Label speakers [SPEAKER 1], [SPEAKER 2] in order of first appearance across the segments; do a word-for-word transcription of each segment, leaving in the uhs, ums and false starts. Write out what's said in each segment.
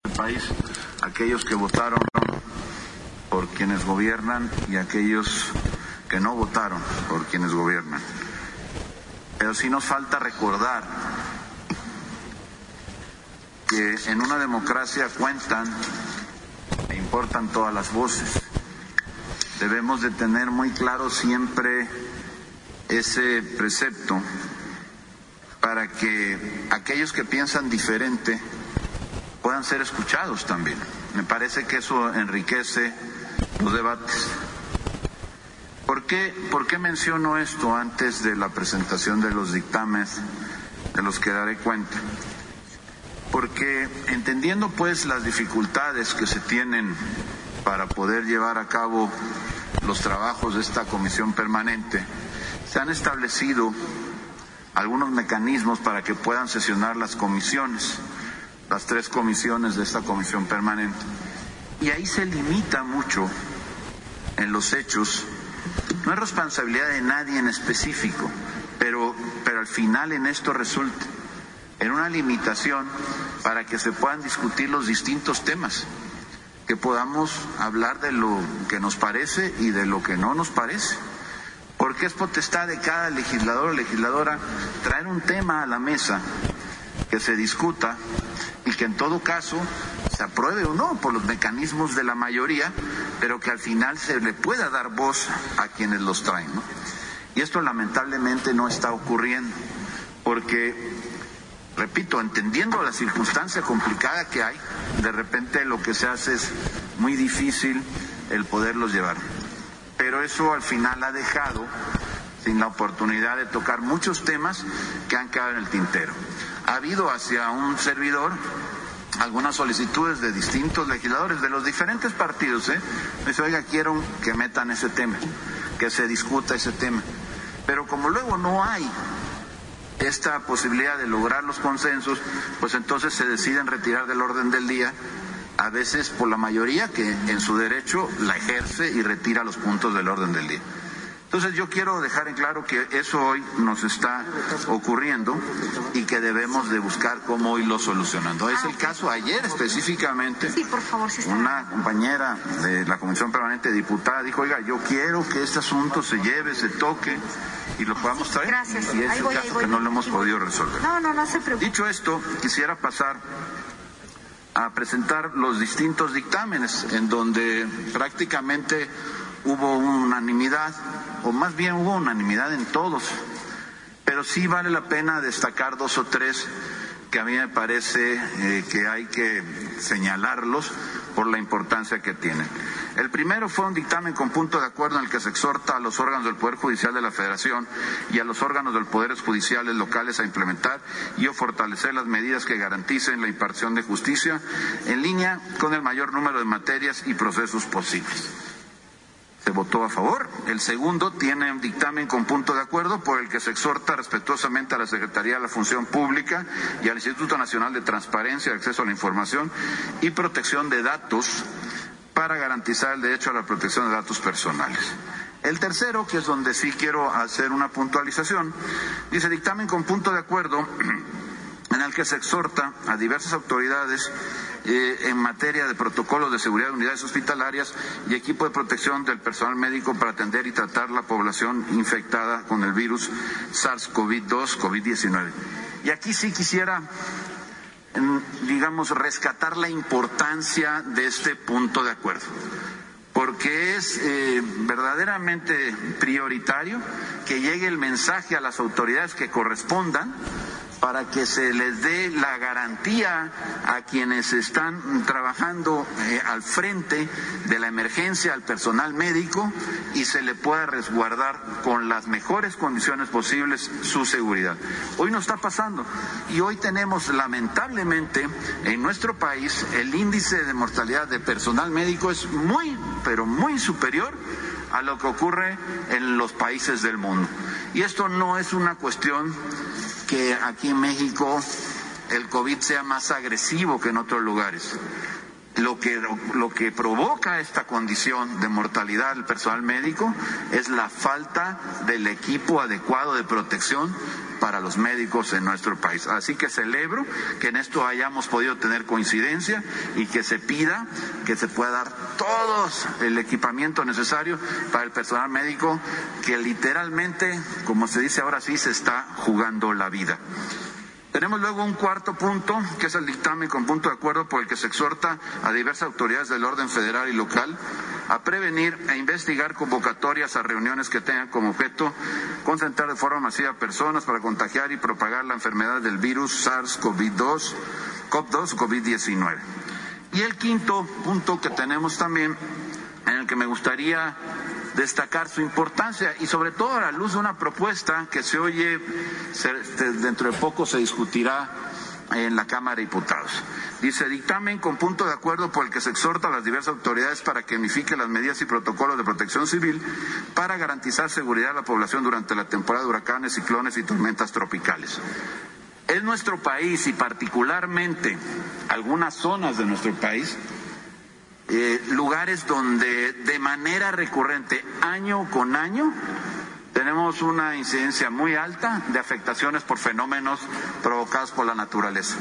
[SPEAKER 1] del país, aquellos que votaron por quienes gobiernan y aquellos que no votaron por quienes gobiernan. Pero sí nos falta recordar que en una democracia cuentan e importan todas las voces. Debemos de tener muy claro siempre ese precepto para que aquellos que piensan diferente puedan ser escuchados también. Me parece que eso enriquece los debates. ¿Por qué, por qué menciono esto antes de la presentación de los dictámenes de los que daré cuenta? Porque entendiendo pues las dificultades que se tienen para poder llevar a cabo los trabajos de esta comisión permanente, se han establecido algunos mecanismos para que puedan sesionar las comisiones, las tres comisiones de esta comisión permanente. Y ahí se limita mucho en los hechos. No es responsabilidad de nadie en específico, pero, pero al final en esto resulta en una limitación para que se puedan discutir los distintos temas, que podamos hablar de lo que nos parece y de lo que no nos parece, porque es potestad de cada legislador o legisladora traer un tema a la mesa que se discuta y que en todo caso se apruebe o no por los mecanismos de la mayoría, pero que al final se le pueda dar voz a quienes los traen, ¿no? Y esto lamentablemente no está ocurriendo, porque, repito, entendiendo la circunstancia complicada que hay, de repente lo que se hace es muy difícil el poderlos llevar. Pero eso al final ha dejado sin la oportunidad de tocar muchos temas que han quedado en el tintero. Ha habido hacia un servidor algunas solicitudes de distintos legisladores de los diferentes partidos, ¿eh? Me dice, oiga, quiero que metan ese tema, que se discuta ese tema. Pero como luego no hay esta posibilidad de lograr los consensos, pues entonces se deciden retirar del orden del día, a veces por la mayoría que en su derecho la ejerce y retira los puntos del orden del día. Entonces yo quiero dejar en claro que eso hoy nos está ocurriendo y que debemos de buscar cómo irlo solucionando. Es el caso ayer específicamente,
[SPEAKER 2] sí, por favor, sí,
[SPEAKER 1] una compañera de la Comisión Permanente diputada dijo, oiga, yo quiero que este asunto se lleve, se toque y lo podamos traer.
[SPEAKER 2] Gracias.
[SPEAKER 1] Y es
[SPEAKER 2] ahí
[SPEAKER 1] el
[SPEAKER 2] voy,
[SPEAKER 1] caso
[SPEAKER 2] ahí voy,
[SPEAKER 1] que no lo hemos
[SPEAKER 2] ahí
[SPEAKER 1] podido
[SPEAKER 2] voy.
[SPEAKER 1] resolver.
[SPEAKER 2] No, no, no se preocupe.
[SPEAKER 1] Dicho esto, quisiera pasar a presentar los distintos dictámenes en donde prácticamente hubo unanimidad, o más bien hubo unanimidad en todos, pero sí vale la pena destacar dos o tres que a mí me parece eh, que hay que señalarlos por la importancia que tienen. El primero fue un dictamen con punto de acuerdo en el que se exhorta a los órganos del Poder Judicial de la Federación y a los órganos de los poderes judiciales locales a implementar y a fortalecer las medidas que garanticen la impartición de justicia en línea con el mayor número de materias y procesos posibles. Se votó a favor. El segundo tiene un dictamen con punto de acuerdo por el que se exhorta respetuosamente a la Secretaría de la Función Pública y al Instituto Nacional de Transparencia, Acceso a la Información y Protección de Datos para garantizar el derecho a la protección de datos personales. El tercero, que es donde sí quiero hacer una puntualización, dice dictamen con punto de acuerdo en el que se exhorta a diversas autoridades eh, en materia de protocolos de seguridad de unidades hospitalarias y equipo de protección del personal médico para atender y tratar la población infectada con el virus SARS-CoV dos, COVID diecinueve. Y aquí sí quisiera, digamos, rescatar la importancia de este punto de acuerdo, porque es eh, verdaderamente prioritario que llegue el mensaje a las autoridades que correspondan para que se les dé la garantía a quienes están trabajando eh, al frente de la emergencia, al personal médico, y se le pueda resguardar con las mejores condiciones posibles su seguridad. Hoy no está pasando y hoy tenemos lamentablemente en nuestro país el índice de mortalidad de personal médico es muy, pero muy superior a lo que ocurre en los países del mundo. Y esto no es una cuestión que aquí en México el COVID sea más agresivo que en otros lugares. Lo que, lo que provoca esta condición de mortalidad del personal médico es la falta del equipo adecuado de protección para los médicos en nuestro país. Así que celebro que en esto hayamos podido tener coincidencia y que se pida que se pueda dar todo el equipamiento necesario para el personal médico que literalmente, como se dice ahora sí, se está jugando la vida. Tenemos luego un cuarto punto, que es el dictamen con punto de acuerdo por el que se exhorta a diversas autoridades del orden federal y local a prevenir e investigar convocatorias a reuniones que tengan como objeto concentrar de forma masiva a personas para contagiar y propagar la enfermedad del virus SARS-CoV dos, CoV dos o COVID diecinueve. Y el quinto punto que tenemos también, en el que me gustaría destacar su importancia y sobre todo a la luz de una propuesta que se oye, se, dentro de poco se discutirá en la Cámara de Diputados. Dice, dictamen con punto de acuerdo por el que se exhorta a las diversas autoridades para que unifiquen las medidas y protocolos de protección civil para garantizar seguridad a la población durante la temporada de huracanes, ciclones y tormentas tropicales. En nuestro país y particularmente algunas zonas de nuestro país, Eh, lugares donde de manera recurrente, año con año, tenemos una incidencia muy alta de afectaciones por fenómenos provocados por la naturaleza.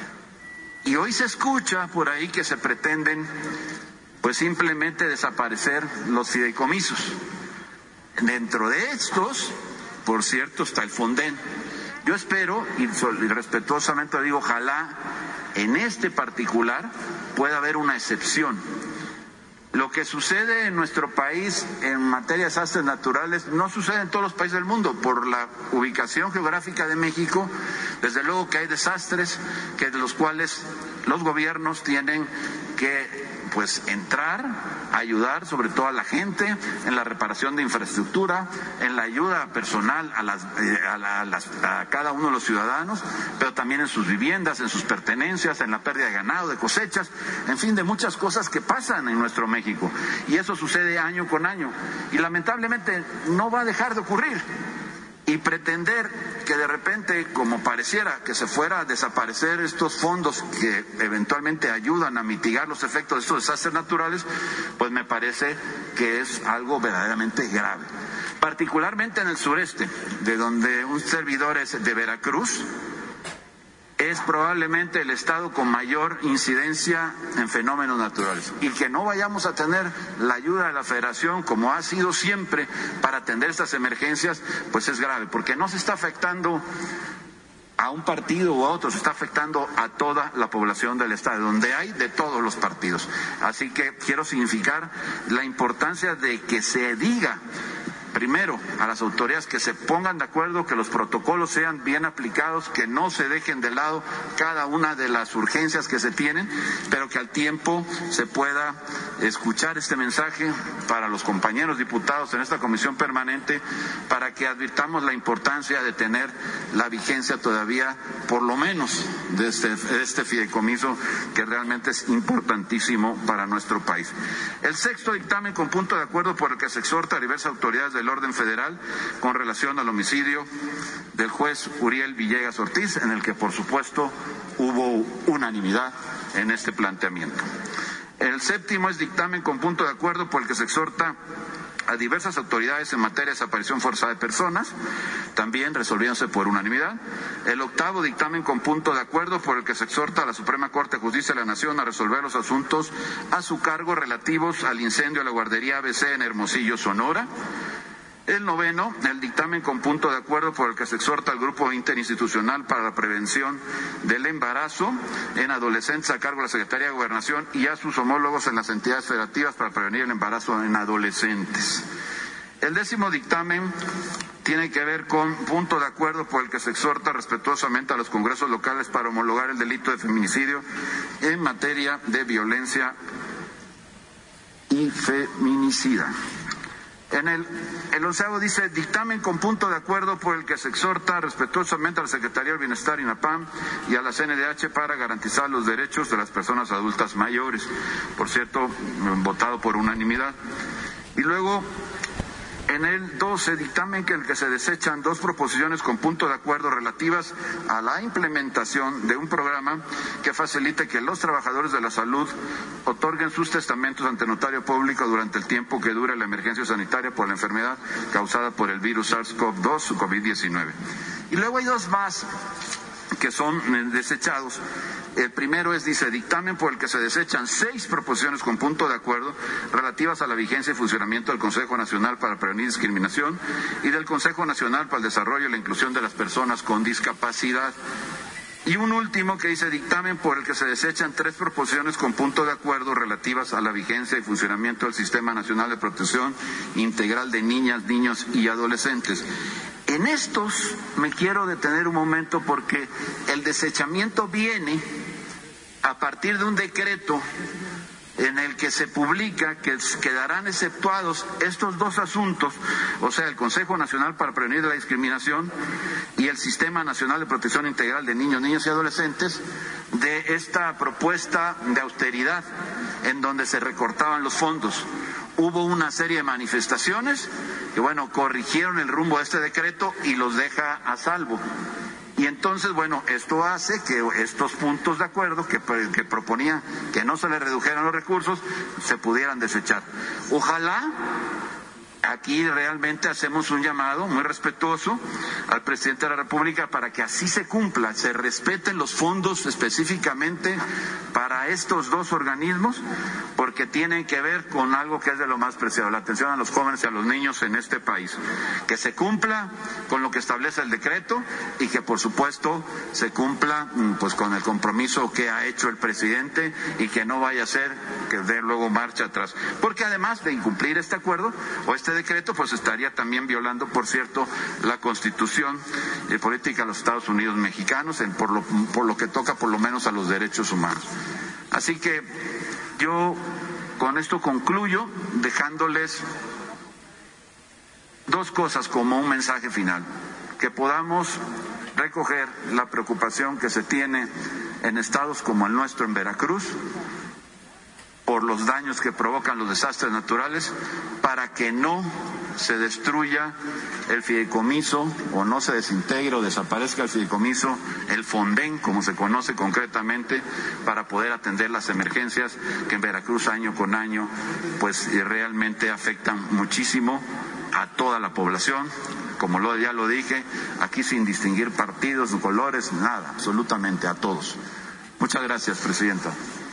[SPEAKER 1] Y hoy se escucha por ahí que se pretenden, pues simplemente desaparecer los fideicomisos. Dentro de estos, por cierto, está el Fonden. Yo espero, y respetuosamente digo, ojalá en este particular pueda haber una excepción. Lo que sucede en nuestro país en materia de desastres naturales no sucede en todos los países del mundo. Por la ubicación geográfica de México, desde luego que hay desastres que de los cuales los gobiernos tienen que pues entrar, ayudar sobre todo a la gente en la reparación de infraestructura, en la ayuda personal a, las, eh, a, la, a, las, a cada uno de los ciudadanos, pero también en sus viviendas, en sus pertenencias, en la pérdida de ganado, de cosechas, en fin, de muchas cosas que pasan en nuestro México. Y eso sucede año con año. Y lamentablemente no va a dejar de ocurrir. Y pretender que de repente, como pareciera que se fuera a desaparecer estos fondos que eventualmente ayudan a mitigar los efectos de estos desastres naturales, pues me parece que es algo verdaderamente grave. Particularmente en el sureste, de donde un servidor es de Veracruz, es probablemente el estado con mayor incidencia en fenómenos naturales. Y que no vayamos a tener la ayuda de la Federación, como ha sido siempre, para atender estas emergencias, pues es grave, porque no se está afectando a un partido u a otro, se está afectando a toda la población del estado, donde hay de todos los partidos. Así que quiero significar la importancia de que se diga primero a las autoridades que se pongan de acuerdo, que los protocolos sean bien aplicados, que no se dejen de lado cada una de las urgencias que se tienen, pero que al tiempo se pueda escuchar este mensaje para los compañeros diputados en esta comisión permanente, para que advirtamos la importancia de tener la vigencia todavía, por lo menos, de este, de este fideicomiso que realmente es importantísimo para nuestro país. El sexto dictamen con punto de acuerdo por el que se exhorta a diversas autoridades del orden federal con relación al homicidio del juez Uriel Villegas Ortiz, en el que por supuesto hubo unanimidad en este planteamiento. El séptimo es dictamen con punto de acuerdo por el que se exhorta a diversas autoridades en materia de desaparición forzada de personas, también resolviéndose por unanimidad. El octavo dictamen con punto de acuerdo por el que se exhorta a la Suprema Corte de Justicia de la Nación a resolver los asuntos a su cargo relativos al incendio de la guardería A B C en Hermosillo, Sonora. El noveno, el dictamen con punto de acuerdo por el que se exhorta al Grupo Interinstitucional para la Prevención del Embarazo en Adolescentes a cargo de la Secretaría de Gobernación y a sus homólogos en las entidades federativas para prevenir el embarazo en adolescentes. El décimo dictamen tiene que ver con punto de acuerdo por el que se exhorta respetuosamente a los congresos locales para homologar el delito de feminicidio en materia de violencia y feminicida. En el, el onceavo dice, dictamen con punto de acuerdo por el que se exhorta respetuosamente a la Secretaría del Bienestar, INAPAM, y a la C N D H para garantizar los derechos de las personas adultas mayores. Por cierto, votado por unanimidad. Y luego, En el doce, dictamen que el que se desechan dos proposiciones con punto de acuerdo relativas a la implementación de un programa que facilite que los trabajadores de la salud otorguen sus testamentos ante notario público durante el tiempo que dure la emergencia sanitaria por la enfermedad causada por el virus SARS-CoV dos o COVID diecinueve. Y luego hay dos más que son desechados. El primero es, dice, dictamen por el que se desechan seis proposiciones con punto de acuerdo relativas a la vigencia y funcionamiento del Consejo Nacional para Prevenir Discriminación y del Consejo Nacional para el Desarrollo y la Inclusión de las Personas con Discapacidad. Y un último que dice dictamen por el que se desechan tres proposiciones con punto de acuerdo relativas a la vigencia y funcionamiento del Sistema Nacional de Protección Integral de Niñas, Niños y Adolescentes. En estos me quiero detener un momento porque el desechamiento viene a partir de un decreto en el que se publica que quedarán exceptuados estos dos asuntos, o sea, el Consejo Nacional para Prevenir la Discriminación y el Sistema Nacional de Protección Integral de Niños, Niñas y Adolescentes, de esta propuesta de austeridad en donde se recortaban los fondos. Hubo una serie de manifestaciones que, bueno, corrigieron el rumbo de este decreto y los deja a salvo. Y entonces, bueno, esto hace que estos puntos de acuerdo que, que proponía que no se le redujeran los recursos se pudieran desechar. Ojalá aquí realmente hacemos un llamado muy respetuoso al presidente de la República para que así se cumpla, se respeten los fondos específicamente para estos dos organismos, porque tienen que ver con algo que es de lo más preciado, la atención a los jóvenes y a los niños en este país. Que se cumpla con lo que establece el decreto y que por supuesto se cumpla pues con el compromiso que ha hecho el presidente y que no vaya a ser que dé luego marcha atrás. Porque además de incumplir este acuerdo o este decreto, pues estaría también violando, por cierto, la Constitución y política de los Estados Unidos mexicanos, en, por, lo, por lo que toca por lo menos a los derechos humanos. Así que yo con esto concluyo dejándoles dos cosas como un mensaje final, que podamos recoger la preocupación que se tiene en estados como el nuestro, en Veracruz, por los daños que provocan los desastres naturales, para que no se destruya el fideicomiso o no se desintegre o desaparezca el fideicomiso, el Fonden, como se conoce concretamente, para poder atender las emergencias que en Veracruz año con año pues realmente afectan muchísimo a toda la población, como lo, ya lo dije, aquí sin distinguir partidos, colores, nada, absolutamente a todos. Muchas gracias, Presidenta.